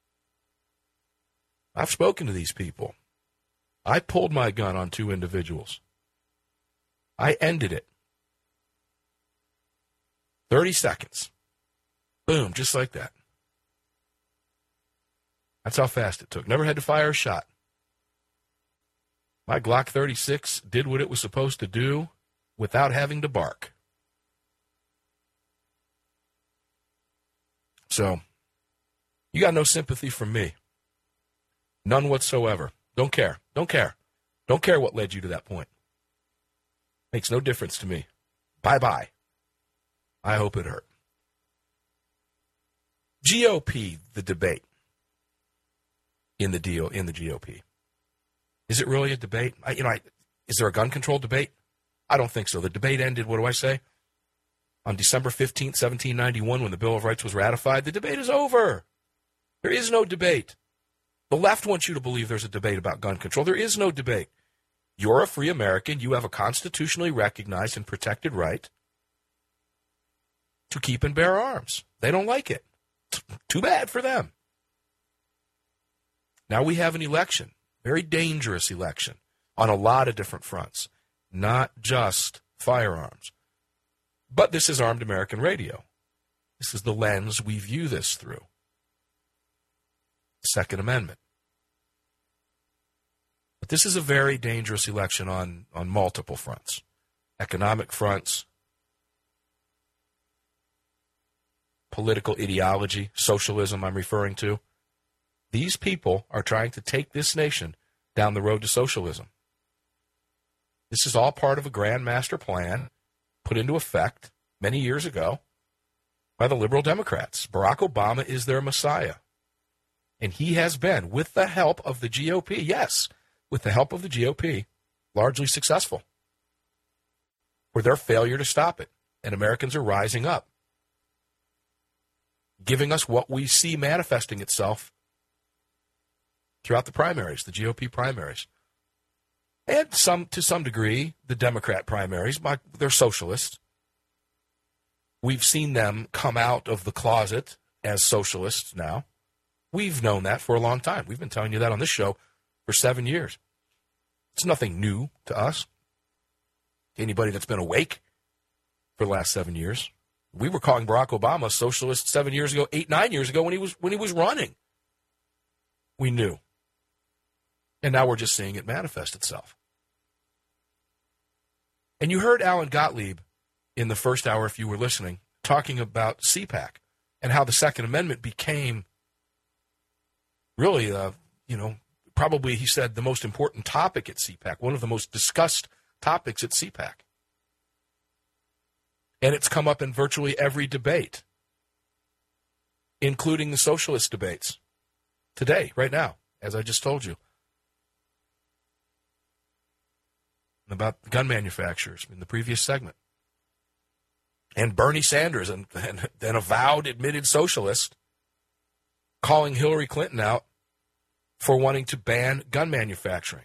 Speaker 2: I've spoken to these people. I pulled my gun on two individuals. I ended it. thirty seconds. Boom, just like that. That's how fast it took. Never had to fire a shot. My Glock thirty-six did what it was supposed to do without having to bark. So, you got no sympathy from me. None whatsoever. Don't care. Don't care. Don't care what led you to that point. Makes no difference to me. Bye-bye. I hope it hurt. G O P, the debate in the deal in the G O P. Is it really a debate? I, you know, I, is there a gun control debate? I don't think so. The debate ended, what do I say? On December fifteenth, seventeen ninety-one, when the Bill of Rights was ratified. The debate is over. There is no debate. The left wants you to believe there's a debate about gun control. There is no debate. You're a free American. You have a constitutionally recognized and protected right to keep and bear arms. They don't like it. Too bad for them. Now we have an election, very dangerous election, on a lot of different fronts, not just firearms. But this is Armed American Radio. This is the lens we view this through. Second Amendment. But this is a very dangerous election on, on multiple fronts. Economic fronts, political ideology, socialism I'm referring to. These people are trying to take this nation down the road to socialism. This is all part of a grand master plan put into effect many years ago by the liberal Democrats. Barack Obama is their messiah. And he has been, with the help of the G O P, yes, with the help of the G O P, largely successful for their failure to stop it. And Americans are rising up, giving us what we see manifesting itself throughout the primaries, the G O P primaries. And some, to some degree, the Democrat primaries. They're socialists. We've seen them come out of the closet as socialists now. We've known that for a long time. We've been telling you that on this show for seven years. It's nothing new to us, to anybody that's been awake for the last seven years. We were calling Barack Obama a socialist seven years ago, eight, nine years ago when he was when he was running. We knew. And now we're just seeing it manifest itself. And you heard Alan Gottlieb in the first hour, if you were listening, talking about C PAC and how the Second Amendment became really, uh, you know, probably, he said, the most important topic at C PAC, one of the most discussed topics at C PAC. And it's come up in virtually every debate, including the socialist debates today, right now, as I just told you, about gun manufacturers in the previous segment. And Bernie Sanders, an, an, an avowed, admitted socialist, calling Hillary Clinton out for wanting to ban gun manufacturing.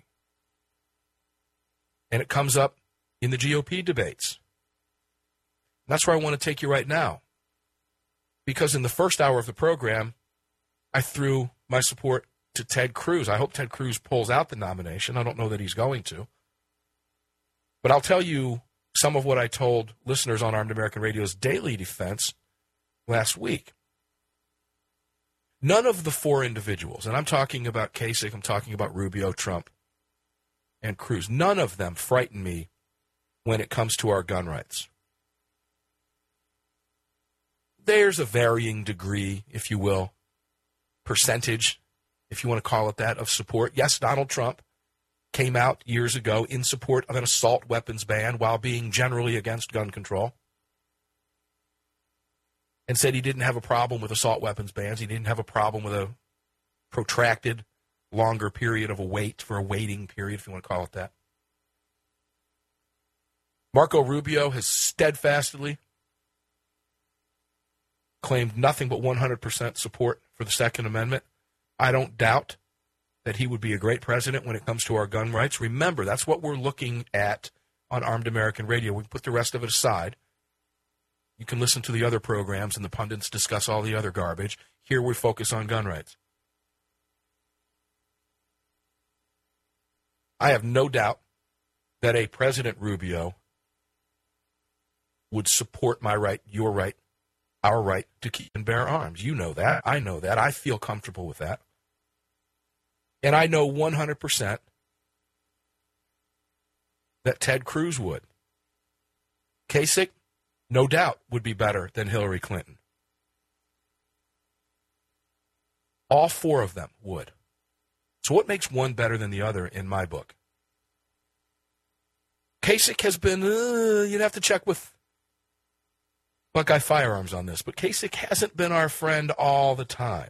Speaker 2: And it comes up in the G O P debates. That's where I want to take you right now. Because in the first hour of the program, I threw my support to Ted Cruz. I hope Ted Cruz pulls out the nomination. I don't know that he's going to. But I'll tell you some of what I told listeners on Armed American Radio's Daily Defense last week. None of the four individuals, and I'm talking about Kasich, I'm talking about Rubio, Trump, and Cruz, none of them frighten me when it comes to our gun rights. There's a varying degree, if you will, percentage, if you want to call it that, of support. Yes, Donald Trump came out years ago in support of an assault weapons ban while being generally against gun control, and said he didn't have a problem with assault weapons bans. He didn't have a problem with a protracted, longer period of a wait, for a waiting period, if you want to call it that. Marco Rubio has steadfastly claimed nothing but one hundred percent support for the Second Amendment. I don't doubt that he would be a great president when it comes to our gun rights. Remember, that's what we're looking at on Armed American Radio. We put the rest of it aside. You can listen to the other programs and the pundits discuss all the other garbage. Here we focus on gun rights. I have no doubt that a President Rubio would support my right, your right, our right to keep and bear arms. You know that. I know that. I feel comfortable with that. And I know one hundred percent that Ted Cruz would. Kasich, no doubt, would be better than Hillary Clinton. All four of them would. So what makes one better than the other in my book? Kasich has been, uh, you'd have to check with Buckeye Firearms on this, but Kasich hasn't been our friend all the time.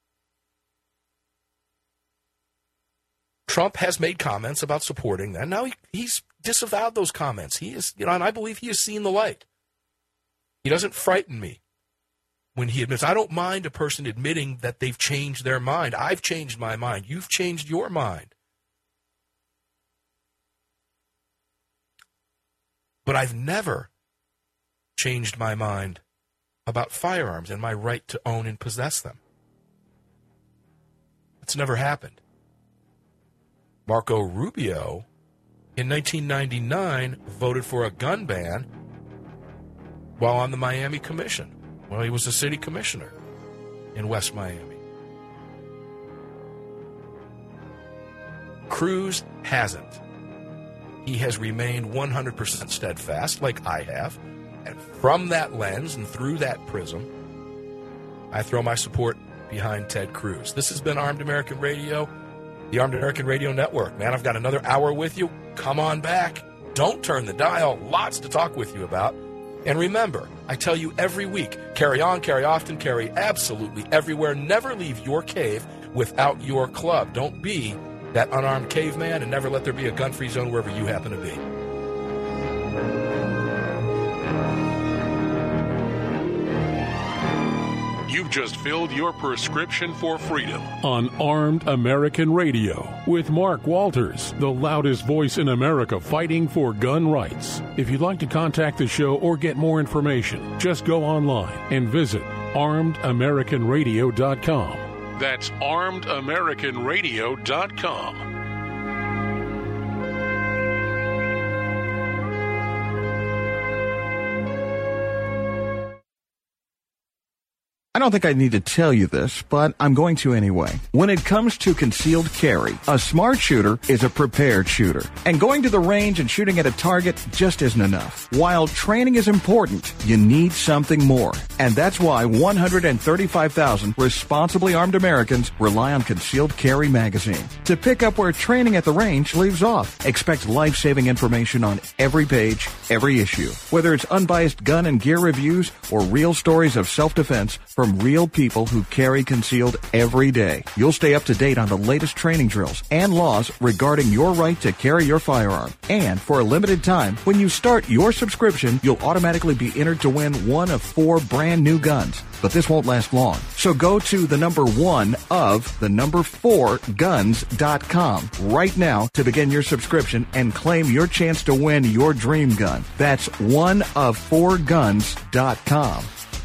Speaker 2: Trump has made comments about supporting that. Now he, he's disavowed those comments. He is, you know, and I believe he has seen the light. He doesn't frighten me when he admits. I don't mind a person admitting that they've changed their mind. I've changed my mind. You've changed your mind. But I've never changed my mind about firearms and my right to own and possess them. It's never happened. Marco Rubio, in nineteen ninety-nine, voted for a gun ban while on the Miami Commission. Well, he was a city commissioner in West Miami. Cruz hasn't. He has remained one hundred percent steadfast, like I have. And from that lens and through that prism, I throw my support behind Ted Cruz. This has been Armed American Radio, the Armed American Radio Network. Man, I've got another hour with you. Come on back. Don't turn the dial. Lots to talk with you about. And remember, I tell you every week, carry on, carry often, carry absolutely everywhere. Never leave your cave without your club. Don't be that unarmed caveman, and never let there be a gun-free zone wherever you happen to be.
Speaker 1: You've just filled your prescription for freedom on Armed American Radio with Mark Walters, the loudest voice in America fighting for gun rights. If you'd like to contact the show or get more information, just go online and visit armed american radio dot com. That's armed american radio dot com.
Speaker 12: I don't think I need to tell you this, but I'm going to anyway. When it comes to concealed carry, a smart shooter is a prepared shooter. And going to the range and shooting at a target just isn't enough. While training is important, you need something more. And that's why one hundred thirty-five thousand responsibly armed Americans rely on Concealed Carry Magazine. To pick up where training at the range leaves off, expect life-saving information on every page, every issue. Whether it's unbiased gun and gear reviews or real stories of self-defense from From real people who carry concealed every day. You'll stay up to date on the latest training drills and laws regarding your right to carry your firearm. And for a limited time, when you start your subscription, you'll automatically be entered to win one of four brand new guns. But this won't last long. So go to the number one of the number four guns dot com right now to begin your subscription and claim your chance to win your dream gun. That's one of four guns dot com.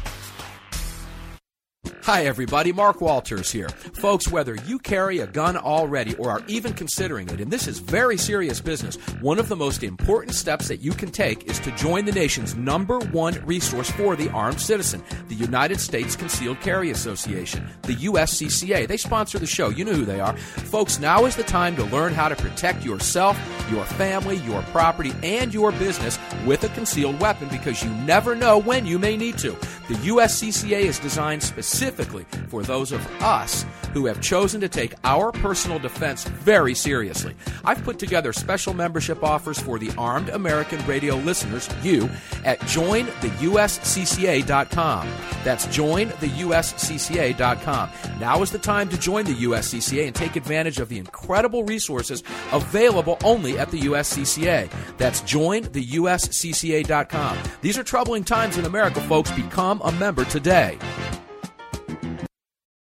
Speaker 5: Hi, everybody. Mark Walters here. Folks, whether you carry a gun already or are even considering it, and this is very serious business, one of the most important steps that you can take is to join the nation's number one resource for the armed citizen, the United States Concealed Carry Association, the U S C C A. They sponsor the show. You know who they are. Folks, now is the time to learn how to protect yourself, your family, your property, and your business with a concealed weapon, because you never know when you may need to. The U S C C A is designed specifically for those of us who have chosen to take our personal defense very seriously. I've put together special membership offers for the Armed American Radio listeners, you, at join the U S C C A dot com. That's join the U S C C A dot com. Now is the time to join the U S C C A and take advantage of the incredible resources available only at the U S C C A. That's join the U S C C A dot com. These are troubling times in America, folks. Become a member today.